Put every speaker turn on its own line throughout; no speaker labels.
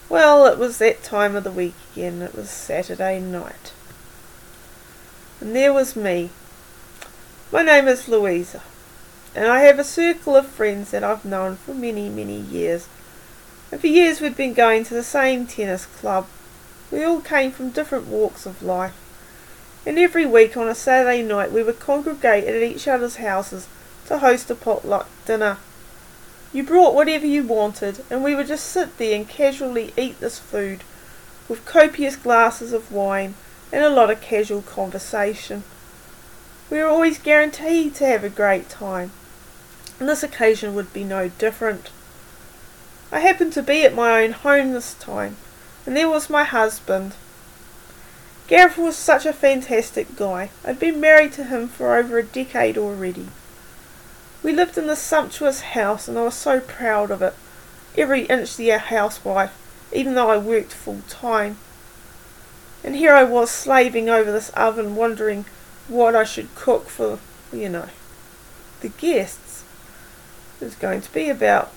Well, it was that time of the week again. It was Saturday night. And there was me. My name is Louisa, and I have a circle of friends that I've known for many, many years. And for years we'd been going to the same tennis club. We all came from different walks of life. And every week on a Saturday night we would congregate at each other's houses to host a potluck dinner. You brought whatever you wanted, and we would just sit there and casually eat this food, with copious glasses of wine and a lot of casual conversation. We were always guaranteed to have a great time, and this occasion would be no different. I happened to be at my own home this time, and there was my husband. Gareth was such a fantastic guy. I'd been married to him for over a decade already. We lived in this sumptuous house, and I was so proud of it. Every inch the housewife, even though I worked full time. And here I was slaving over this oven, wondering what I should cook for, the guests. There's going to be about,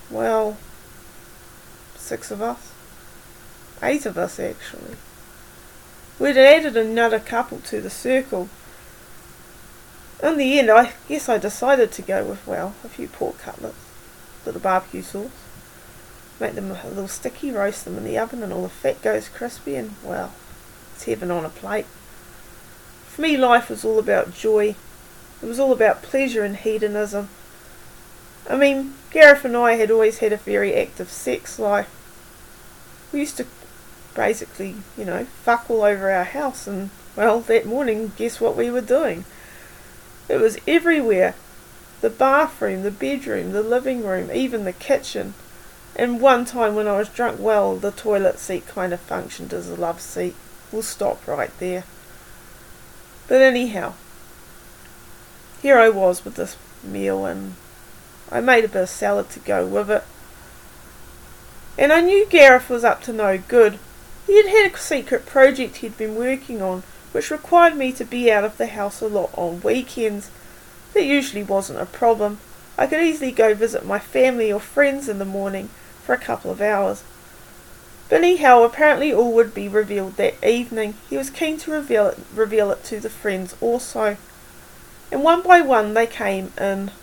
6 of us. 8 of us, actually. We'd added another couple to the circle. In the end, I guess I decided to go with, a few pork cutlets, little barbecue sauce, make them a little sticky, roast them in the oven, and all the fat goes crispy, and, it's heaven on a plate. For me, life was all about joy. It was all about pleasure and hedonism. I mean, Gareth and I had always had a very active sex life. We used to basically, fuck all over our house, and, that morning, guess what we were doing? It was everywhere. The bathroom, the bedroom, the living room, even the kitchen. And one time when I was drunk, the toilet seat kind of functioned as a love seat. We'll stop right there. But anyhow, here I was with this meal, and I made a bit of salad to go with it. And I knew Gareth was up to no good. He had a secret project he'd been working on, which required me to be out of the house a lot on weekends. That usually wasn't a problem. I could easily go visit my family or friends in the morning for a couple of hours. But anyhow, apparently all would be revealed that evening. He was keen to reveal it to the friends also. And one by one they came in.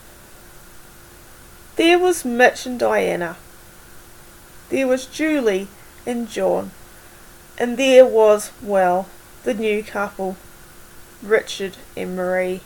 There was Mitch and Diana. There was Julie and John. And there was, the new couple, Richard and Marie.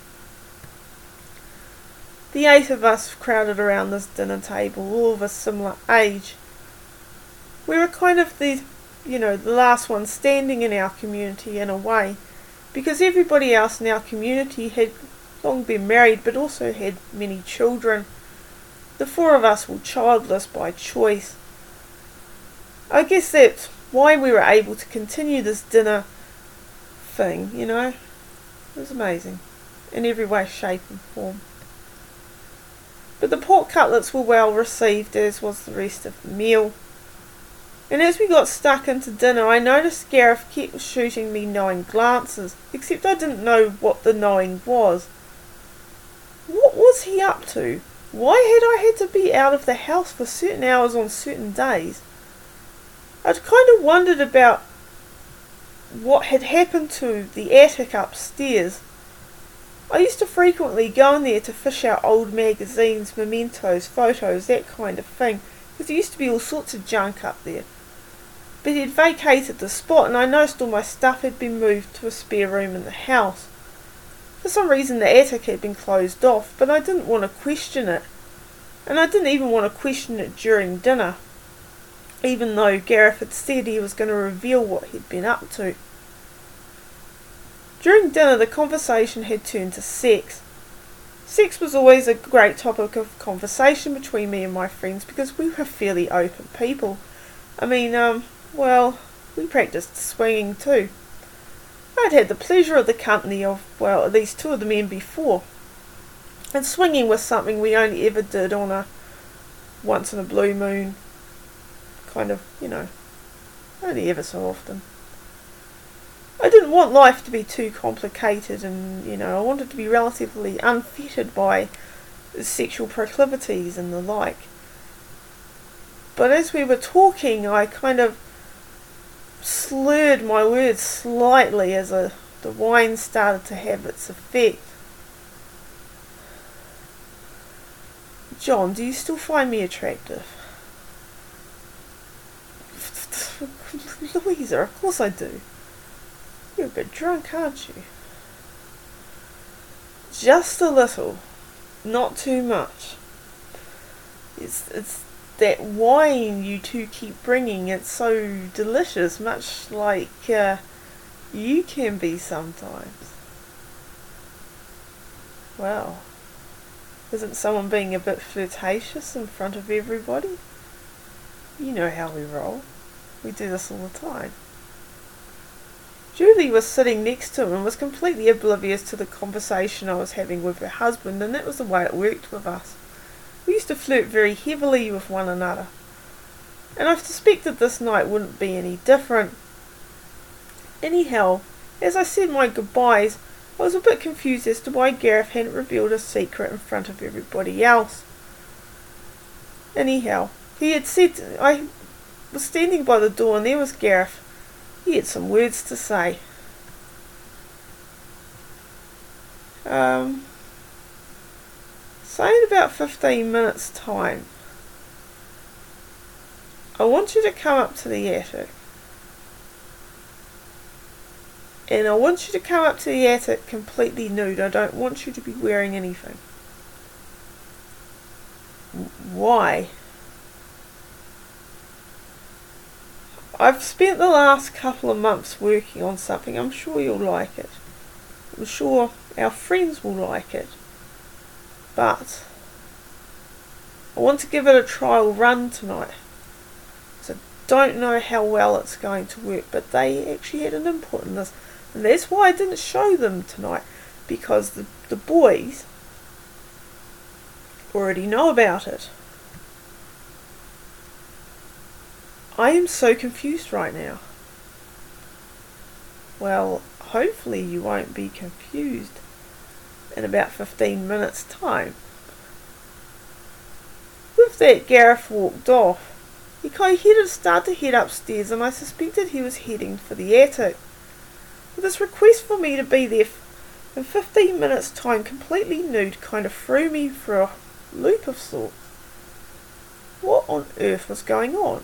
The 8 of us crowded around this dinner table, all of a similar age. We were kind of the last ones standing in our community in a way, because everybody else in our community had long been married but also had many children. The 4 of us were childless by choice. I guess that's why we were able to continue this dinner thing, It was amazing, in every way, shape and form. But the pork cutlets were well received, as was the rest of the meal. And as we got stuck into dinner, I noticed Gareth kept shooting me knowing glances, except I didn't know what the knowing was. What was he up to? Why had I had to be out of the house for certain hours on certain days? I'd kind of wondered about what had happened to the attic upstairs. I used to frequently go in there to fish out old magazines, mementos, photos, that kind of thing, because there used to be all sorts of junk up there. But he'd vacated the spot, and I noticed all my stuff had been moved to a spare room in the house. For some reason the attic had been closed off, but I didn't want to question it. And I didn't even want to question it during dinner, even though Gareth had said he was going to reveal what he'd been up to. During dinner the conversation had turned to sex. Sex was always a great topic of conversation between me and my friends because we were fairly open people. I mean, we practiced swinging too. I'd had the pleasure of the company of, at least 2 of the men before. And swinging was something we only ever did on a once in a blue moon kind of, only ever so often. I didn't want life to be too complicated, and, I wanted to be relatively unfettered by sexual proclivities and the like. But as we were talking, I kind of slurred my words slightly as the wine started to have its effect. John, do you still find me attractive? Louisa, of course I do. You're a bit drunk, aren't you? Just a little. Not too much. It's that wine you two keep bringing. It's so delicious, much like you can be sometimes. Well, isn't someone being a bit flirtatious in front of everybody? You know how we roll. We do this all the time. Julie was sitting next to him and was completely oblivious to the conversation I was having with her husband, and that was the way it worked with us. We used to flirt very heavily with one another, and I suspected this night wouldn't be any different. Anyhow, as I said my goodbyes, I was a bit confused as to why Gareth hadn't revealed his secret in front of everybody else. Anyhow, he had said, I was standing by the door and there was Gareth. He had some words to say. Say in about 15 minutes time, I want you to come up to the attic. And I want you to come up to the attic completely nude. I don't want you to be wearing anything. Why? I've spent the last couple of months working on something. I'm sure you'll like it. I'm sure our friends will like it. But I want to give it a trial run tonight. So don't know how well it's going to work, but they actually had an input in this. And that's why I didn't show them tonight, because the boys already know about it. I am so confused right now. Well, hopefully you won't be confused in about 15 minutes time. With that, Gareth walked off. He started to head upstairs, and I suspected he was heading for the attic. But this request for me to be there in 15 minutes time completely nude kind of threw me for a loop of sorts. What on earth was going on?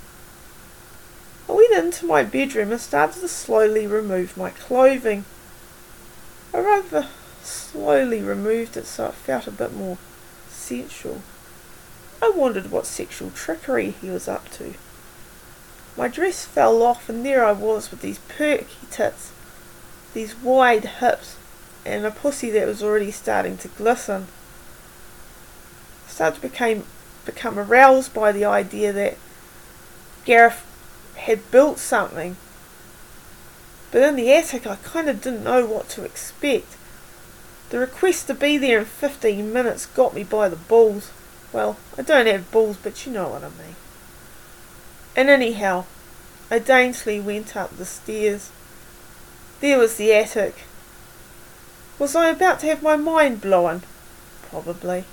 I went into my bedroom and started to slowly remove my clothing. I rather slowly removed it so it felt a bit more sensual. I wondered what sexual trickery he was up to. My dress fell off, and there I was with these perky tits, these wide hips, and a pussy that was already starting to glisten. I started to become aroused by the idea that Gareth had built something. But in the attic I kind of didn't know what to expect. The request to be there in 15 minutes got me by the balls. Well, I don't have balls, but you know what I mean. And anyhow, I daintily went up the stairs. There was the attic. Was I about to have my mind blown? Probably.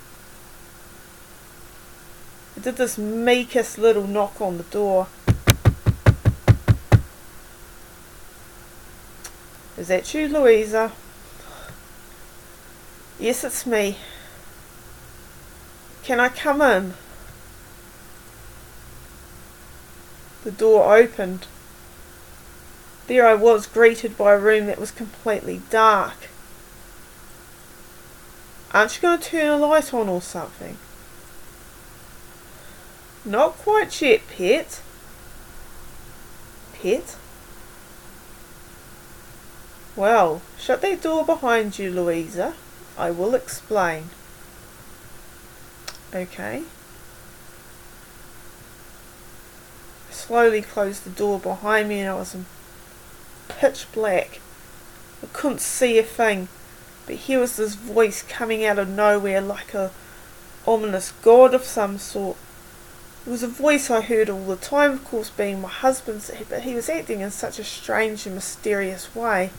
I did this meekest little knock on the door. Is that you, Louisa? Yes, it's me. Can I come in? The door opened. There I was, greeted by a room that was completely dark. Aren't you going to turn a light on or something? Not quite yet, Pet. Pet? Well, shut that door behind you, Louisa. I will explain. Okay. I slowly closed the door behind me, and I was in pitch black. I couldn't see a thing, but here was this voice coming out of nowhere like a ominous god of some sort. It was a voice I heard all the time, of course being my husband's, but he was acting in such a strange and mysterious way.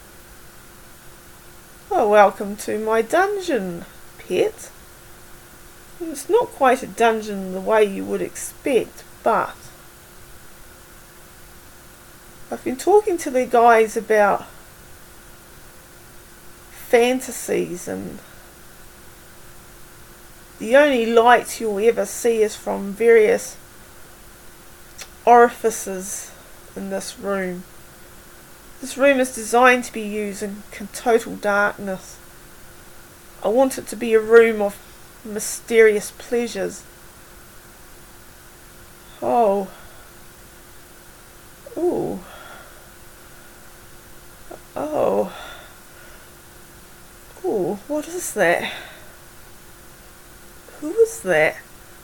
Oh, welcome to my dungeon, Pet. It's not quite a dungeon the way you would expect, but I've been talking to the guys about fantasies, and the only light you'll ever see is from various orifices in this room. This room is designed to be used in total darkness. I want it to be a room of mysterious pleasures. Oh. Ooh. Oh. Ooh, what is that? Who is that?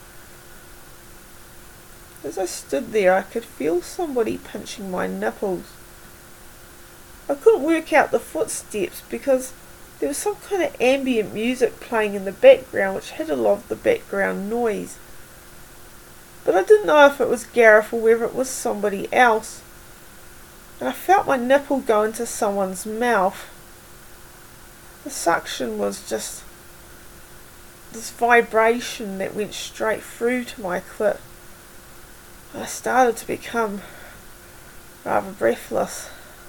As I stood there, I could feel somebody pinching my nipples. I couldn't work out the footsteps because there was some kind of ambient music playing in the background which hid a lot of the background noise. But I didn't know if it was Gareth or whether it was somebody else. And I felt my nipple go into someone's mouth. The suction was just this vibration that went straight through to my clit. I started to become rather breathless.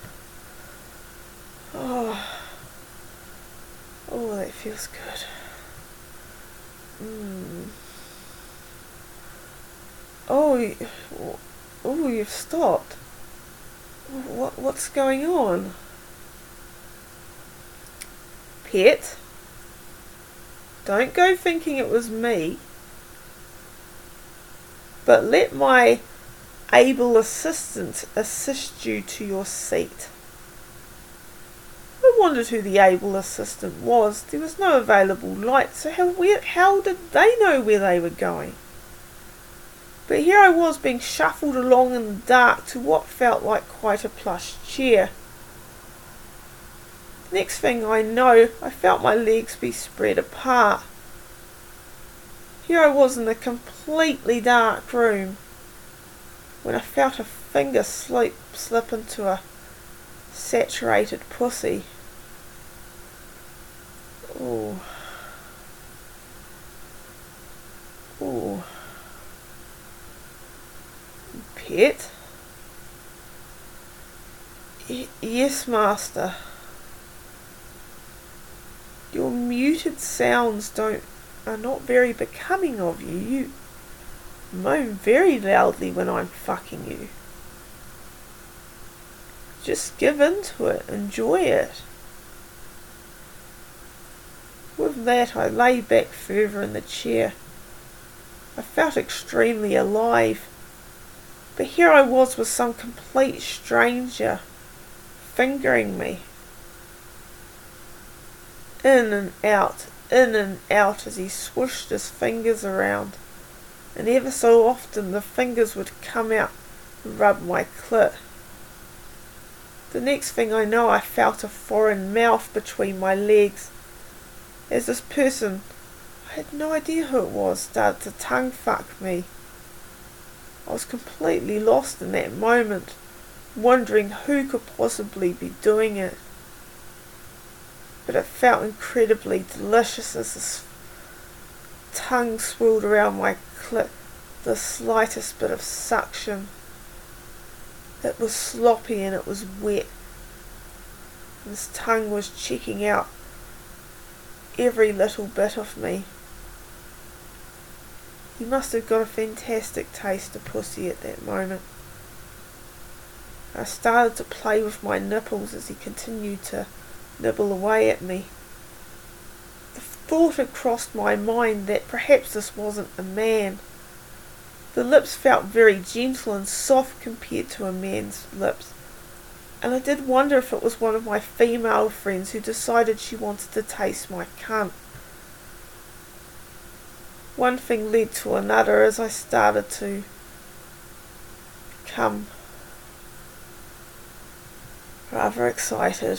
Oh, that feels good. Oh, you've stopped. What's going on? Pet, don't go thinking it was me, but let my able assistant assist you to your seat. I wondered who the able assistant was. There was no available light, so how did they know where they were going? But here I was being shuffled along in the dark to what felt like quite a plush chair. Next thing I know, I felt my legs be spread apart. Here I was in a completely dark room when I felt a finger slip into a saturated pussy. Ooh. Ooh. Pet? Yes, master. Your muted sounds are not very becoming of you. You moan very loudly when I'm fucking you. Just give in to it. Enjoy it. With that, I lay back further in the chair. I felt extremely alive. But here I was with some complete stranger fingering me. In and out as he swished his fingers around. And ever so often the fingers would come out and rub my clit. The next thing I know, I felt a foreign mouth between my legs as this person, I had no idea who it was, started to tongue fuck me. I was completely lost in that moment, wondering who could possibly be doing it. But it felt incredibly delicious as this tongue swirled around my clit, the slightest bit of suction. It was sloppy and it was wet. His tongue was checking out every little bit of me. He must have got a fantastic taste of pussy at that moment. I started to play with my nipples as he continued to nibble away at me. The thought had crossed my mind that perhaps this wasn't a man. The lips felt very gentle and soft compared to a man's lips, and I did wonder if it was one of my female friends who decided she wanted to taste my cunt. One thing led to another as I started to become rather excited.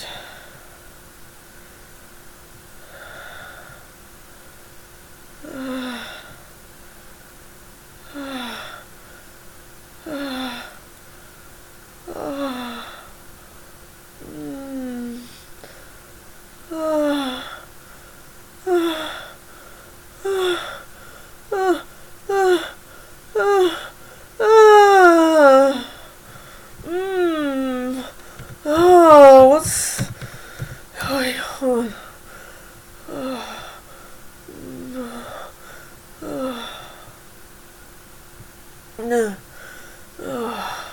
Oh,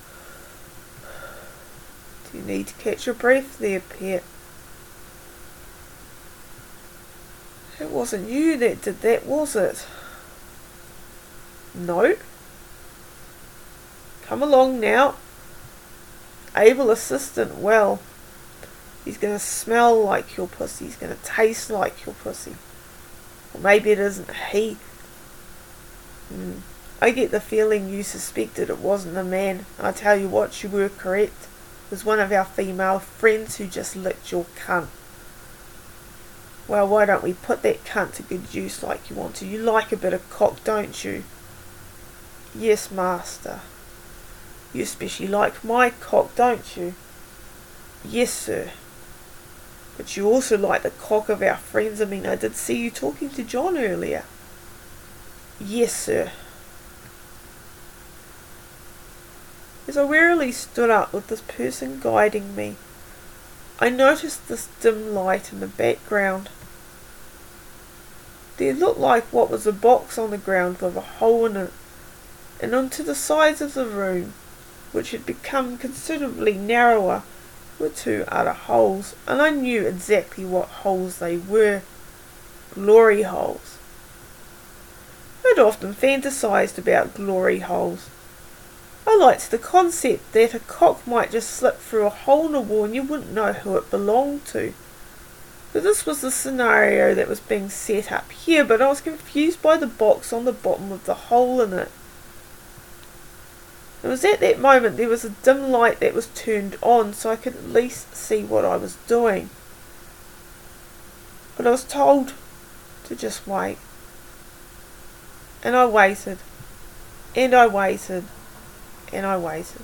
do you need to catch your breath there, pet? It wasn't you that did that, was it? No. Come along now. Able assistant, well, he's going to smell like your pussy. He's going to taste like your pussy. Or maybe it isn't he. I get the feeling you suspected it wasn't a man. I tell you what, you were correct. It was one of our female friends who just licked your cunt. Well, why don't we put that cunt to good use like you want to? You like a bit of cock, don't you? Yes, master. You especially like my cock, don't you? Yes, sir. But you also like the cock of our friends. I mean, I did see you talking to John earlier. Yes, sir. As I wearily stood up with this person guiding me, I noticed this dim light in the background. There looked like what was a box on the ground with a hole in it, and onto the sides of the room, which had become considerably narrower, were two other holes, and I knew exactly what holes they were. Glory holes. I'd often fantasized about glory holes. I liked the concept that a cock might just slip through a hole in a wall and you wouldn't know who it belonged to. But this was the scenario that was being set up here, but I was confused by the box on the bottom with the hole in it. It was at that moment there was a dim light that was turned on so I could at least see what I was doing. But I was told to just wait. And I waited. And I waited. And I waited.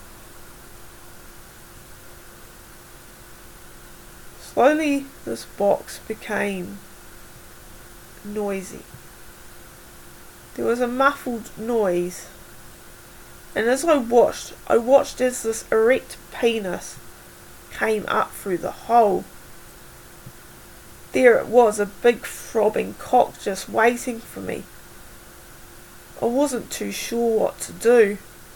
Slowly this box became noisy. There was a muffled noise. And as I watched as this erect penis came up through the hole. There it was, a big throbbing cock just waiting for me. I wasn't too sure what to do.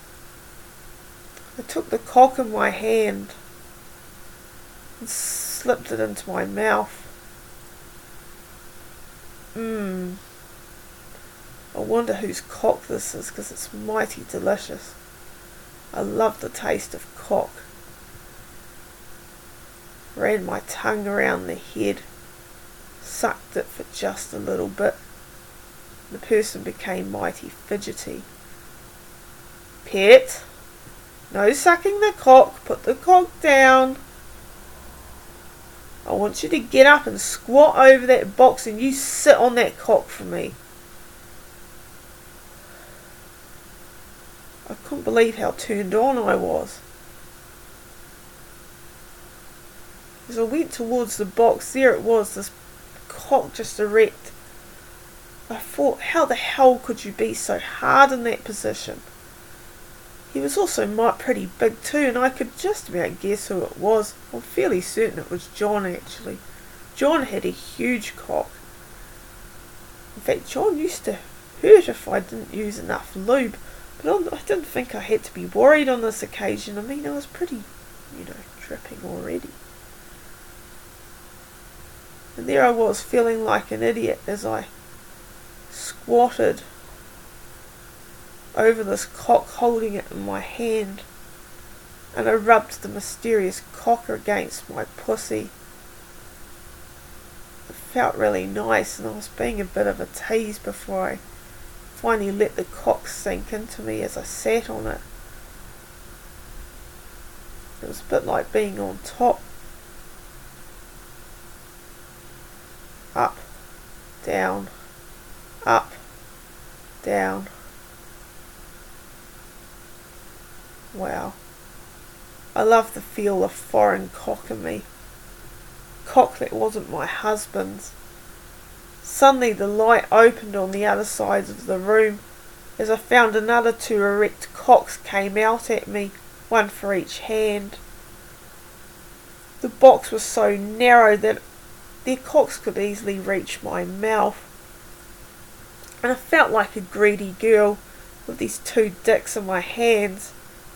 I took the cock in my hand and slipped it into my mouth. I wonder whose cock this is, because it's mighty delicious. I love the taste of cock. Ran my tongue around the head, sucked it for just a little bit. The person became mighty fidgety. Pet, no sucking the cock, put the cock down. I want you to get up and squat over that box and you sit on that cock for me. I couldn't believe how turned on I was. As I went towards the box, there it was, this cock just erect. I thought, how the hell could you be so hard in that position? He was also pretty big too, and I could just about guess who it was. I'm fairly certain it was John, actually. John had a huge cock. In fact, John used to hurt if I didn't use enough lube, but I didn't think I had to be worried on this occasion. I mean, I was pretty, dripping already. And there I was, feeling like an idiot as I squatted over this cock, holding it in my hand, and I rubbed the mysterious cock against my pussy. It felt really nice, and I was being a bit of a tease before I finally let the cock sink into me as I sat on it. It was a bit like being on top. Up, down, up, down. Wow. I love the feel of foreign cock in me. Cock that wasn't my husband's. Suddenly the light opened on the other side of the room as I found another two erect cocks came out at me, one for each hand. The box was so narrow that their cocks could easily reach my mouth, and I felt like a greedy girl with these two dicks in my hands.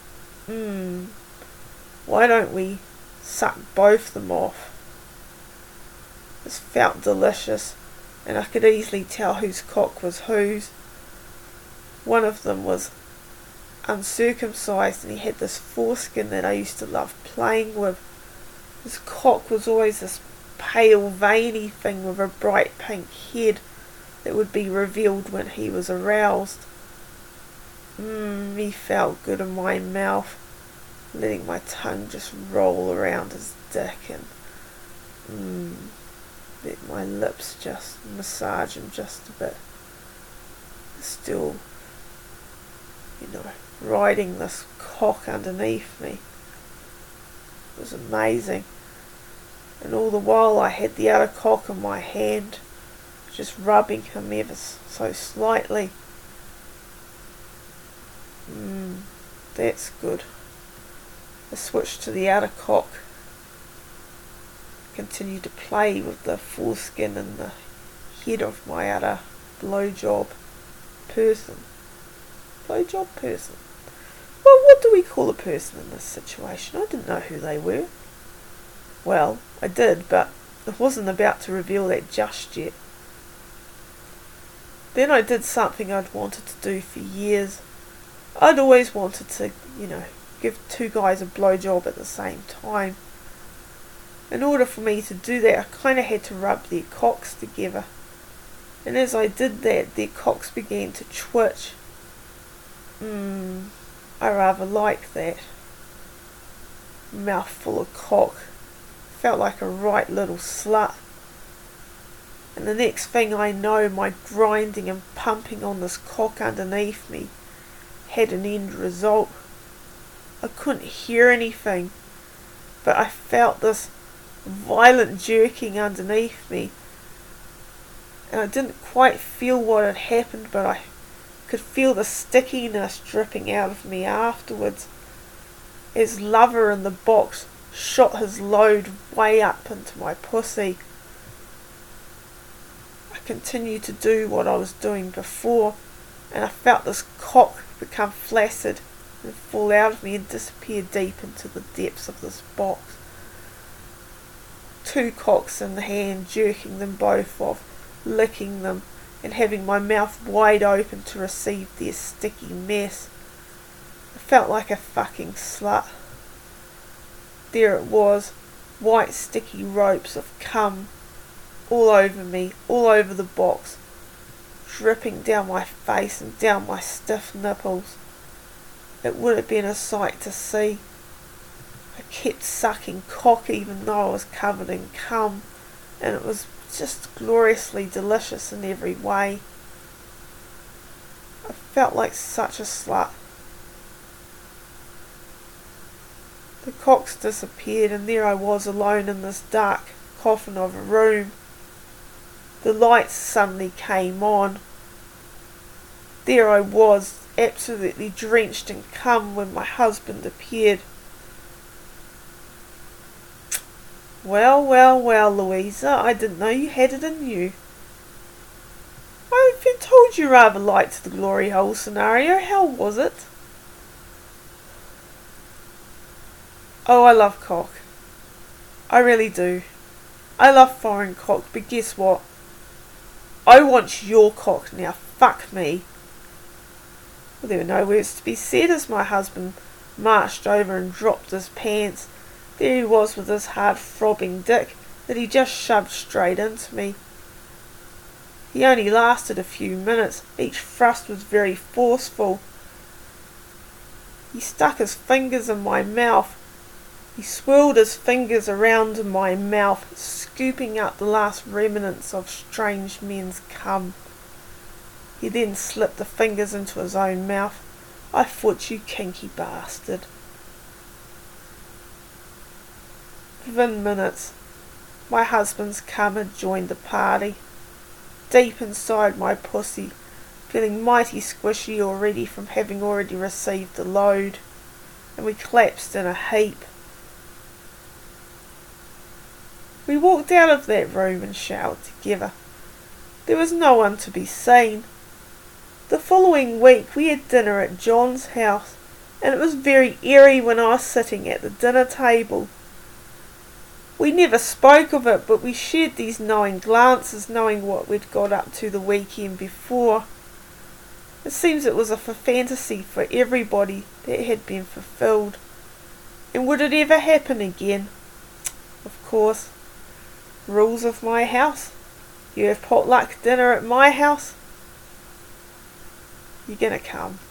Why don't we suck both of them off? This felt delicious, and I could easily tell whose cock was whose. One of them was uncircumcised, and he had this foreskin that I used to love playing with. His cock was always this pale, veiny thing with a bright pink head that would be revealed when he was aroused. He felt good in my mouth, letting my tongue just roll around his dick, and let my lips just massage him just a bit. Still, riding this cock underneath me. It was amazing. And all the while I had the other cock in my hand, just rubbing him ever so slightly. That's good. I switched to the other cock. Continued to play with the foreskin and the head of my other blowjob person. Blowjob person? Well, what do we call a person in this situation? I didn't know who they were. Well, I did, but I wasn't about to reveal that just yet. Then I did something I'd wanted to do for years. I'd always wanted to, give two guys a blowjob at the same time. In order for me to do that, I kind of had to rub their cocks together. And as I did that, their cocks began to twitch. I rather like that. Mouthful of cock. Felt like a right little slut. And the next thing I know, my grinding and pumping on this cock underneath me had an end result. I couldn't hear anything, but I felt this violent jerking underneath me, and I didn't quite feel what had happened, but I could feel the stickiness dripping out of me afterwards as Lover in the box shot his load way up into my pussy. I continued to do what I was doing before, and I felt this cock become flaccid and fall out of me and disappear deep into the depths of this box. Two cocks in the hand, jerking them both off, licking them, and having my mouth wide open to receive their sticky mess. I felt like a fucking slut. There it was, white sticky ropes of cum all over me, all over the box, dripping down my face and down my stiff nipples. It would have been a sight to see. I kept sucking cock even though I was covered in cum, and it was just gloriously delicious in every way. I felt like such a slut. The cocks disappeared, and there I was alone in this dark coffin of a room. The lights suddenly came on. There I was, absolutely drenched in cum, when my husband appeared. Well, well, well, Louisa, I didn't know you had it in you. I've been told you rather liked the glory hole scenario. How was it? Oh, I love cock. I really do. I love foreign cock, but guess what? I want your cock now. Fuck me. Well, there were no words to be said as my husband marched over and dropped his pants. There he was with his hard throbbing dick that he just shoved straight into me. He only lasted a few minutes. Each thrust was very forceful. He stuck his fingers in my mouth. He swirled his fingers around in my mouth, scooping up the last remnants of strange men's cum. He then slipped the fingers into his own mouth. I thought, you kinky bastard. Within minutes, my husband's cum had joined the party. Deep inside my pussy, feeling mighty squishy already from having already received the load, and we collapsed in a heap. We walked out of that room and showered together. There was no one to be seen. The following week we had dinner at John's house, and it was very airy when I was sitting at the dinner table. We never spoke of it, but we shared these knowing glances, knowing what we'd got up to the weekend before. It seems it was a fantasy for everybody that had been fulfilled. And would it ever happen again? Of course. Rules of my house. You have potluck dinner at my house. You're gonna come.